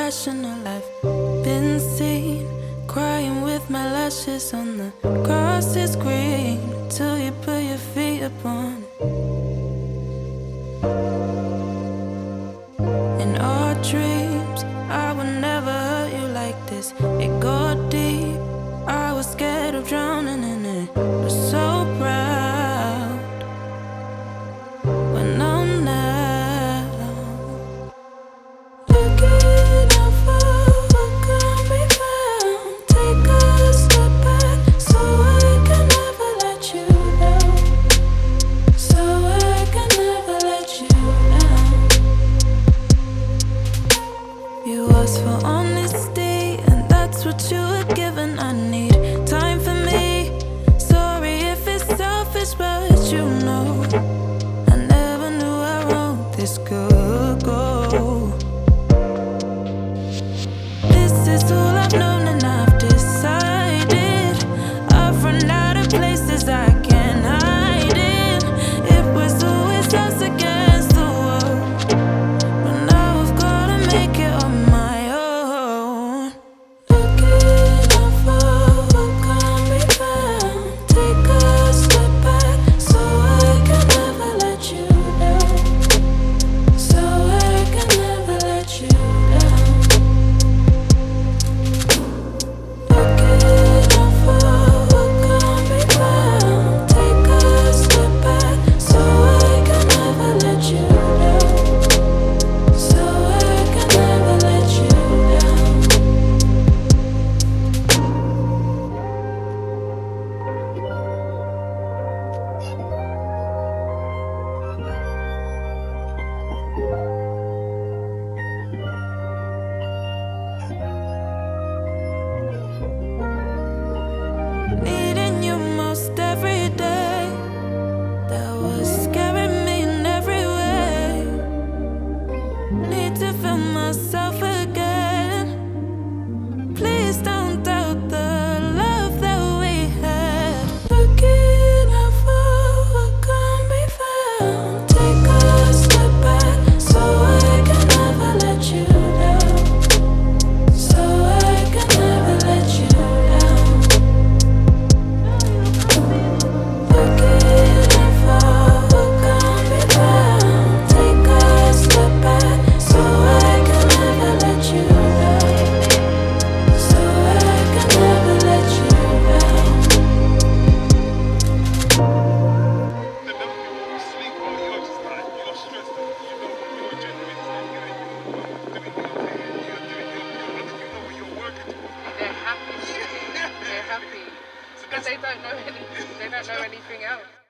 irrational. I've been seen crying with my lashes on the grass's green till you put your feet upon it. In our dreams, I would never hurt you like this. It got deep, I was scared of drowning in it. But so proud when I'm now. Looking out for what can be found. Take a step back so I can never let you down. So I can never let you down. You asked for honesty, and that's what you were given. I need time for me. Sorry if it's selfish, but you know I never knew how wrong this could go. This is all I've known, and I've decided I've run out of places I can hide in. It was always us against the world, but now I've gotta make it on my own. Looking out for what can be found. Take a step back so I can never let you down. So I can never let you down. Looking out for what can be found. Take a step back so I can never let you down. So I can never let you down. Needing you most every day. That was scaring me in every way. Need to feel myself again. Please don't doubt the love that we had. Looking out for what can be found. Take a step back so I can never let you down. So I can never let you down. Looking out for what can be found. Take a step back so I can never let you down. So I can never let you down. The little people who sleep while you're just like, you're stressed out. You know what you're genuine. You're working towards. They're happy. They're happy. So Because they don't know anything else.